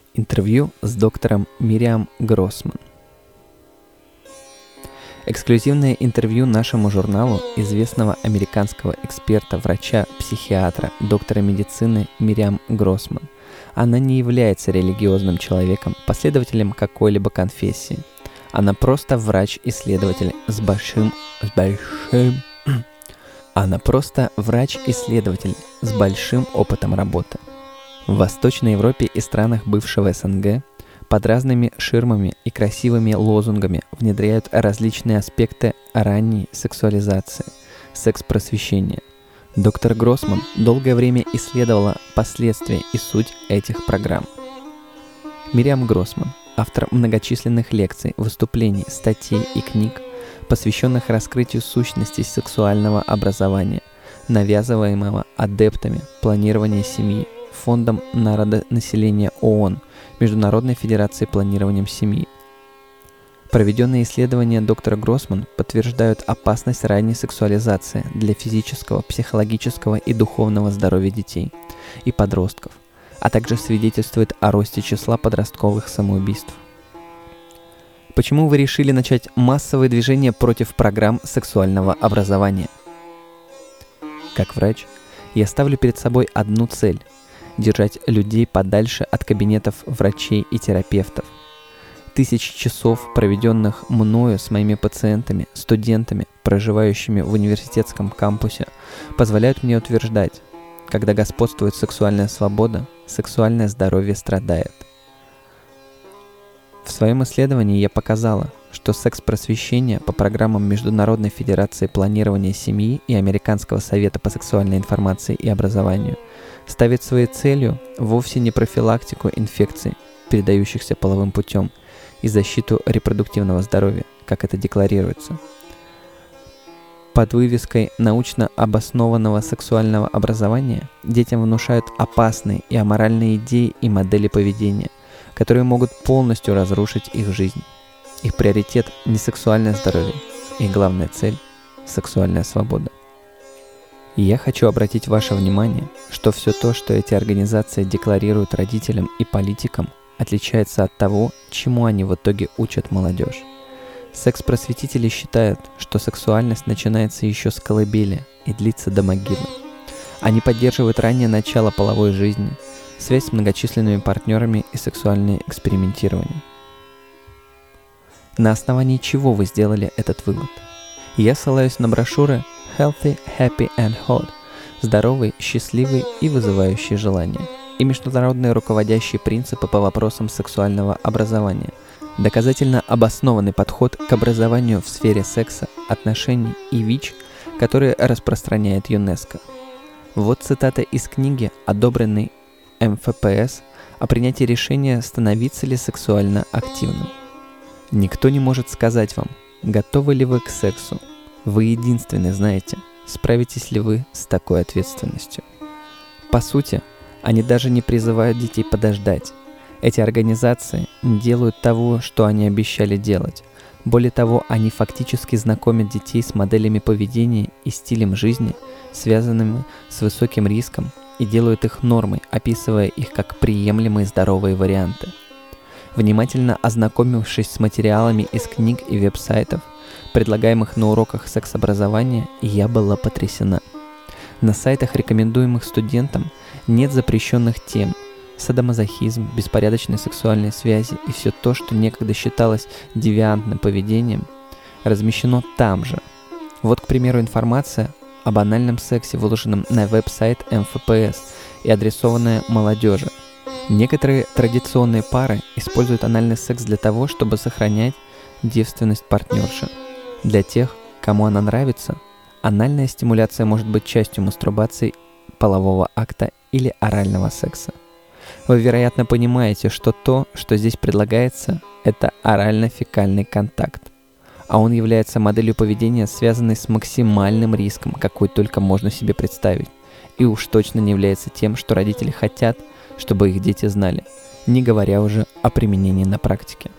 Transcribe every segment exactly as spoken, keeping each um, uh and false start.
Интервью с доктором Мириам Гроссман. Эксклюзивное интервью нашему журналу известного американского эксперта, врача, психиатра, доктора медицины Мириам Гроссман. Она не является религиозным человеком, последователем какой-либо конфессии. Она просто врач-исследователь с большим... с большим... Она просто врач-исследователь с большим опытом работы. В Восточной Европе и странах бывшего СНГ под разными ширмами и красивыми лозунгами внедряют различные аспекты ранней сексуализации, секс-просвещения. Доктор Гроссман долгое время исследовала последствия и суть этих программ. Мириам Гроссман – автор многочисленных лекций, выступлений, статей и книг, посвященных раскрытию сущности сексуального образования, навязываемого адептами планирования семьи, Фондом народонаселения ООН, Международной Федерацией планирования семьи. Проведенные исследования доктора Гроссман подтверждают опасность ранней сексуализации для физического, психологического и духовного здоровья детей и подростков, а также свидетельствует о росте числа подростковых самоубийств. Почему вы решили начать массовое движение против программ сексуального образования? Как врач, я ставлю перед собой одну цель – держать людей подальше от кабинетов врачей и терапевтов. Тысячи часов, проведенных мною с моими пациентами, студентами, проживающими в университетском кампусе, позволяют мне утверждать, когда господствует сексуальная свобода, сексуальное здоровье страдает. В своем исследовании я показала, что секс-просвещение по программам Международной Федерации планирования семьи и Американского совета по сексуальной информации и образованию ставит своей целью вовсе не профилактику инфекций, передающихся половым путем, и защиту репродуктивного здоровья, как это декларируется. Под вывеской научно обоснованного сексуального образования детям внушают опасные и аморальные идеи и модели поведения, которые могут полностью разрушить их жизнь. Их приоритет не сексуальное здоровье, их главная цель – сексуальная свобода. И я хочу обратить ваше внимание, что все то, что эти организации декларируют родителям и политикам, отличается от того, чему они в итоге учат молодежь. Секс-просветители считают, что сексуальность начинается еще с колыбели и длится до могилы. Они поддерживают раннее начало половой жизни, связь с многочисленными партнерами и сексуальное экспериментирование. На основании чего вы сделали этот вывод? Я ссылаюсь на брошюры Healthy, Happy and Hot – здоровый, счастливый и вызывающий желание, и международные руководящие принципы по вопросам сексуального образования, доказательно обоснованный подход к образованию в сфере секса, отношений и ВИЧ, который распространяет ЮНЕСКО. Вот цитата из книги, одобренной эм эф пэ эс, о принятии решения, становиться ли сексуально активным. Никто не может сказать вам, готовы ли вы к сексу. Вы единственный знаете, справитесь ли вы с такой ответственностью. По сути, они даже не призывают детей подождать. Эти организации не делают того, что они обещали делать. Более того, они фактически знакомят детей с моделями поведения и стилем жизни, связанными с высоким риском, и делают их нормой, описывая их как приемлемые здоровые варианты. Внимательно ознакомившись с материалами из книг и веб-сайтов, предлагаемых на уроках секс-образования, я была потрясена. На сайтах, рекомендуемых студентам, нет запрещенных тем. Садомазохизм, беспорядочные сексуальные связи и все то, что некогда считалось девиантным поведением, размещено там же. Вот, к примеру, информация об анальном сексе, выложенном на веб-сайт эм эф пэ эс и адресованная молодежи. Некоторые традиционные пары используют анальный секс для того, чтобы сохранять девственность партнерши. Для тех, кому она нравится, анальная стимуляция может быть частью мастурбации, полового акта или орального секса. Вы, вероятно, понимаете, что то, что здесь предлагается, это орально-фекальный контакт, а он является моделью поведения, связанной с максимальным риском, какой только можно себе представить, и уж точно не является тем, что родители хотят, чтобы их дети знали, не говоря уже о применении на практике.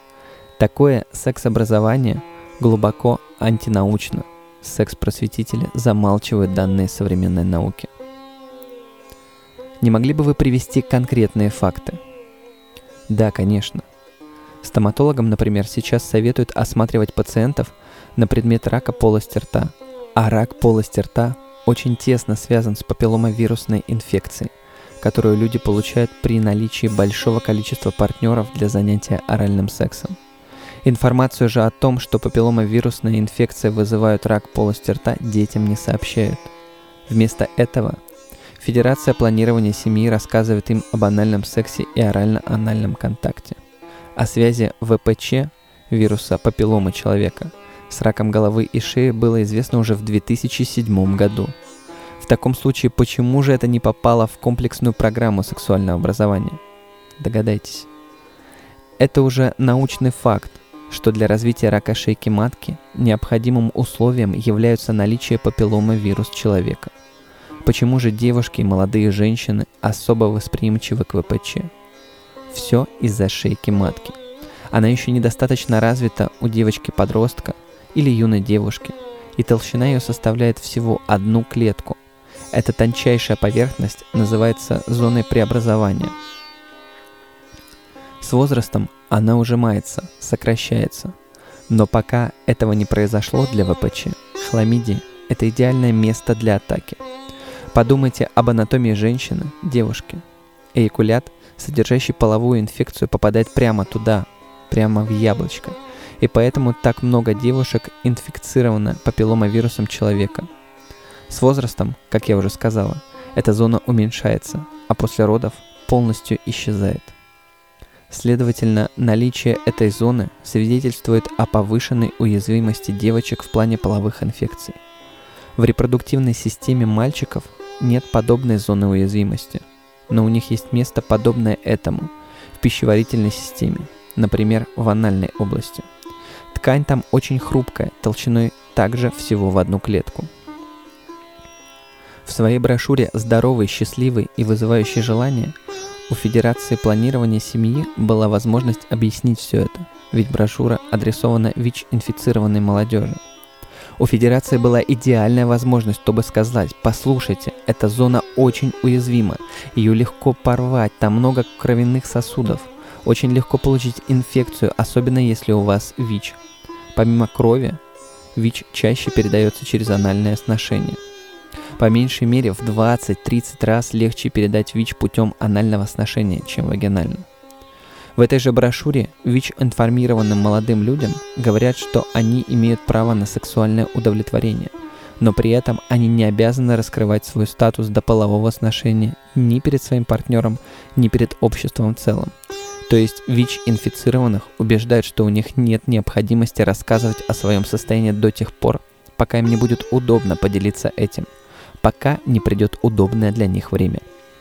Такое секс-образование глубоко антинаучно. Секс-просветители замалчивают данные современной науки. Не могли бы вы привести конкретные факты? Да, конечно. Стоматологам, например, сейчас советуют осматривать пациентов на предмет рака полости рта. А рак полости рта очень тесно связан с папилломовирусной инфекцией, которую люди получают при наличии большого количества партнеров для занятия оральным сексом. Информацию же о том, что папилломовирусная инфекция вызывает рак полости рта, детям не сообщают. Вместо этого Федерация планирования семьи рассказывает им об анальном сексе и орально-анальном контакте. О связи вэ пэ че, вируса папилломы человека, с раком головы и шеи было известно уже в две тысячи седьмом году. В таком случае, почему же это не попало в комплексную программу сексуального образования? Догадайтесь. Это уже научный факт, что для развития рака шейки матки необходимым условием являются наличие папилломовирус человека. Почему же девушки и молодые женщины особо восприимчивы к вэ пэ че? Все из-за шейки матки. Она еще недостаточно развита у девочки-подростка или юной девушки, и толщина ее составляет всего одну клетку. Эта тончайшая поверхность называется зоной преобразования. С возрастом она ужимается, сокращается. Но пока этого не произошло для вэ пэ че, хламидии – это идеальное место для атаки. Подумайте об анатомии женщины, девушки. Эякулят, содержащий половую инфекцию, попадает прямо туда, прямо в яблочко. И поэтому так много девушек инфицировано папилломовирусом человека. С возрастом, как я уже сказала, эта зона уменьшается, а после родов полностью исчезает. Следовательно, наличие этой зоны свидетельствует о повышенной уязвимости девочек в плане половых инфекций. В репродуктивной системе мальчиков нет подобной зоны уязвимости, но у них есть место, подобное этому, в пищеварительной системе, например, в анальной области. Ткань там очень хрупкая, толщиной также всего в одну клетку. В своей брошюре «Здоровый, счастливый и вызывающий желание» у Федерации планирования семьи была возможность объяснить все это, ведь брошюра адресована ВИЧ-инфицированной молодежи. У Федерации была идеальная возможность, чтобы сказать: послушайте, эта зона очень уязвима, ее легко порвать, там много кровяных сосудов, очень легко получить инфекцию, особенно если у вас ВИЧ. Помимо крови, ВИЧ чаще передается через анальное сношение. По меньшей мере в двадцать-тридцать раз легче передать ВИЧ путем анального сношения, чем вагинально. В этой же брошюре ВИЧ-информированным молодым людям говорят, что они имеют право на сексуальное удовлетворение, но при этом они не обязаны раскрывать свой статус до полового сношения ни перед своим партнером, ни перед обществом в целом. То есть ВИЧ-инфицированных убеждают, что у них нет необходимости рассказывать о своем состоянии до тех пор, пока им не будет удобно поделиться этим, пока не придет удобное для них время.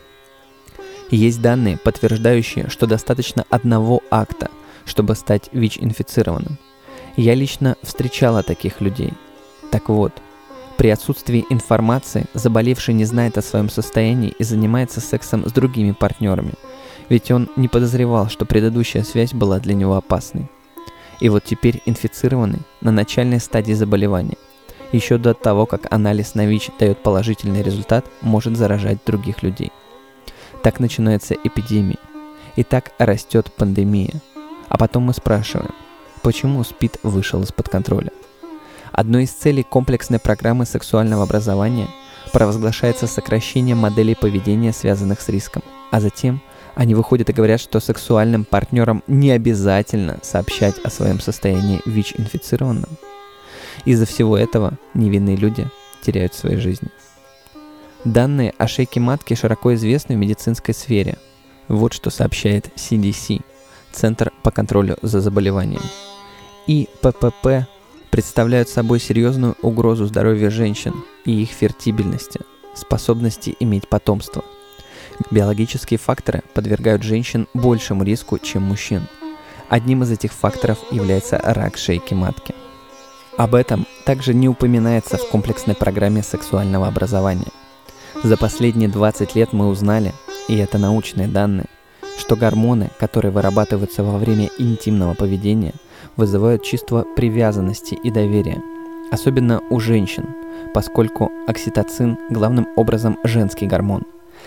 Есть данные, подтверждающие, что достаточно одного акта, чтобы стать ВИЧ-инфицированным. Я лично встречала таких людей. Так вот, при отсутствии информации заболевший не знает о своем состоянии и занимается сексом с другими партнерами, ведь он не подозревал, что предыдущая связь была для него опасной. И вот теперь инфицированный на начальной стадии заболевания, еще до того, как анализ на ВИЧ дает положительный результат, может заражать других людей. Так начинается эпидемия, и так растет пандемия. А потом мы спрашиваем, почему СПИД вышел из-под контроля? Одной из целей комплексной программы сексуального образования провозглашается сокращение моделей поведения, связанных с риском, а затем они выходят и говорят, что сексуальным партнерам не обязательно сообщать о своем состоянии ВИЧ-инфицированным. Из-за всего этого невинные люди теряют свои жизни. Данные о шейке матки широко известны в медицинской сфере. Вот что сообщает си ди си, Центр по контролю за заболеваниями. И пэ пэ пэ представляют собой серьезную угрозу здоровью женщин и их фертибельности, способности иметь потомство. Биологические факторы подвергают женщин большему риску, чем мужчин. Одним из этих факторов является рак шейки матки. Об этом также не упоминается в комплексной программе сексуального образования. За последние двадцать лет мы узнали, и это научные данные, что гормоны, которые вырабатываются во время интимного поведения, вызывают чувство привязанности и доверия, особенно у женщин, поскольку окситоцин главным образом женский гормон.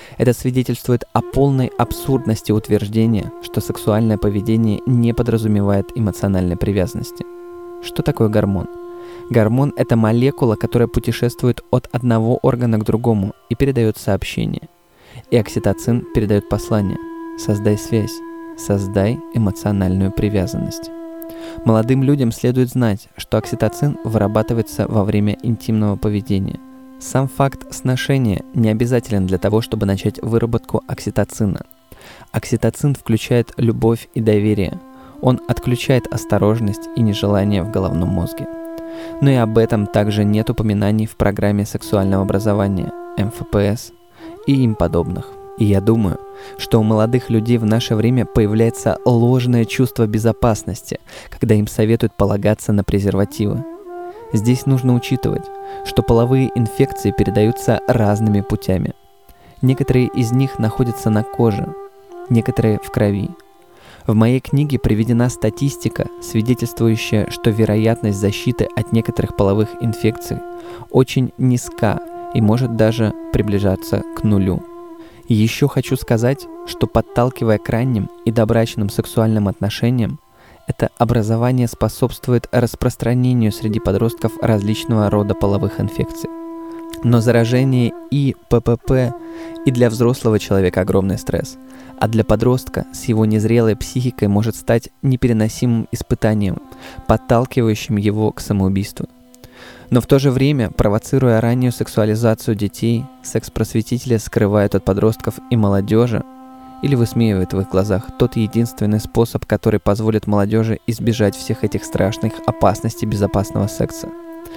Это свидетельствует о полной абсурдности утверждения, что сексуальное поведение не подразумевает эмоциональной привязанности. Что такое гормон? Гормон – это молекула, которая путешествует от одного органа к другому и передает сообщение. И окситоцин передает послание: создай связь, создай эмоциональную привязанность. Молодым людям следует знать, что окситоцин вырабатывается во время интимного поведения. Сам факт сношения не обязателен для того, чтобы начать выработку окситоцина. Окситоцин включает любовь и доверие. Он отключает осторожность и нежелание в головном мозге. Но и об этом также нет упоминаний в программе сексуального образования, эм эф пэ эс и им подобных. И я думаю, что у молодых людей в наше время появляется ложное чувство безопасности, когда им советуют полагаться на презервативы. Здесь нужно учитывать, что половые инфекции передаются разными путями. Некоторые из них находятся на коже, некоторые в крови. В моей книге приведена статистика, свидетельствующая, что вероятность защиты от некоторых половых инфекций очень низка и может даже приближаться к нулю. И еще хочу сказать, что подталкивая к ранним и добрачным сексуальным отношениям, это образование способствует распространению среди подростков различного рода половых инфекций. Но заражение и пэ пэ пэ и для взрослого человека огромный стресс, а для подростка с его незрелой психикой может стать непереносимым испытанием, подталкивающим его к самоубийству. Но в то же время, провоцируя раннюю сексуализацию детей, секс-просветители скрывают от подростков и молодежи или высмеивают в их глазах тот единственный способ, который позволит молодежи избежать всех этих страшных опасностей безопасного секса.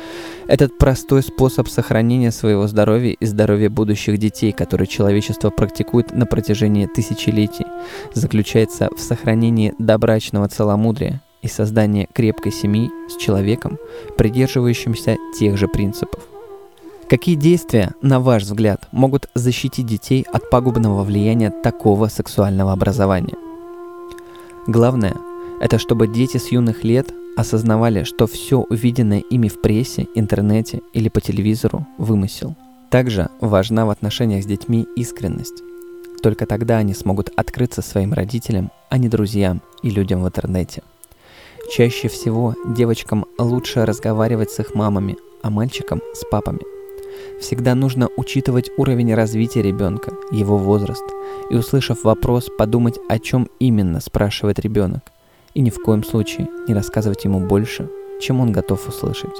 Этот простой способ сохранения своего здоровья и здоровья будущих детей, который человечество практикует на протяжении тысячелетий, заключается в сохранении добрачного целомудрия и создании крепкой семьи с человеком, придерживающимся тех же принципов. Какие действия, на ваш взгляд, могут защитить детей от пагубного влияния такого сексуального образования? Главное – это чтобы дети с юных лет осознавали, что все увиденное ими в прессе, интернете или по телевизору – вымысел. Также важна в отношениях с детьми искренность. Только тогда они смогут открыться своим родителям, а не друзьям и людям в интернете. Чаще всего девочкам лучше разговаривать с их мамами, а мальчикам – с папами. Всегда нужно учитывать уровень развития ребенка, его возраст, и, услышав вопрос, подумать, о чем именно спрашивает ребенок, и ни в коем случае не рассказывать ему больше, чем он готов услышать.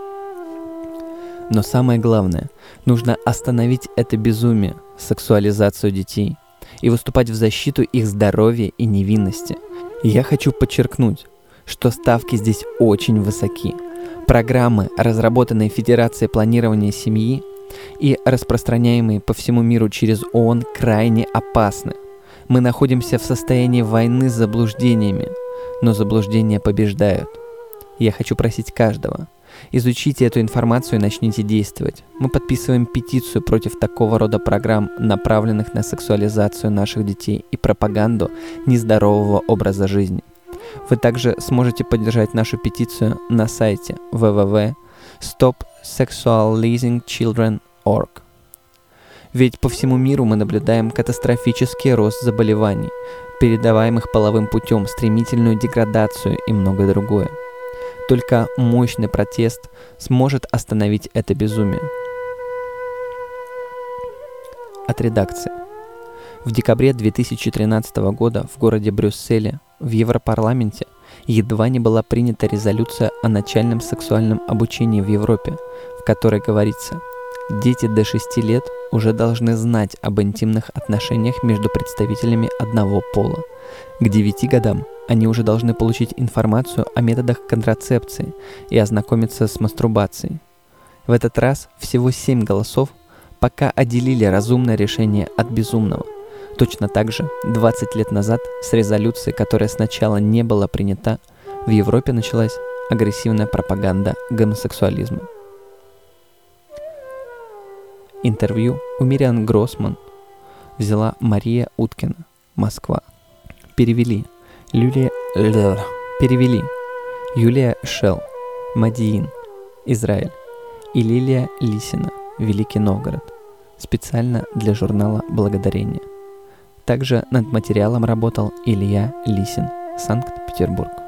Но самое главное, нужно остановить это безумие, сексуализацию детей, и выступать в защиту их здоровья и невинности. И я хочу подчеркнуть, что ставки здесь очень высоки. Программы, разработанные Федерацией планирования семьи и распространяемые по всему миру через ООН, крайне опасны. Мы находимся в состоянии войны с заблуждениями, но заблуждения побеждают. Я хочу просить каждого: изучите эту информацию и начните действовать. Мы подписываем петицию против такого рода программ, направленных на сексуализацию наших детей и пропаганду нездорового образа жизни. Вы также сможете поддержать нашу петицию на сайте дабл ю дабл ю дабл ю точка стоп сексуалайзинг чилдрен точка орг. Ведь по всему миру мы наблюдаем катастрофический рост заболеваний, передаваемых половым путем, стремительную деградацию и многое другое. Только мощный протест сможет остановить это безумие. От редакции. В декабре две тысячи тринадцатого года в городе Брюсселе в Европарламенте едва не была принята резолюция о начальном сексуальном обучении в Европе, в которой говорится: дети до шести лет уже должны знать об интимных отношениях между представителями одного пола. К девяти годам они уже должны получить информацию о методах контрацепции и ознакомиться с мастурбацией. В этот раз всего семь голосов пока отделили разумное решение от безумного. Точно так же двадцать лет назад с резолюцией, которая сначала не была принята, в Европе началась агрессивная пропаганда гомосексуализма. Интервью у Мириам Гроссман взяла Мария Уткина, Москва. Перевели Юлия, перевели Юлия Шелл, Мадиин, Израиль, и Лилия Лисина, Великий Новгород. специально для журнала «Благодарение». Также над материалом работал Илья Лисин, Санкт-Петербург.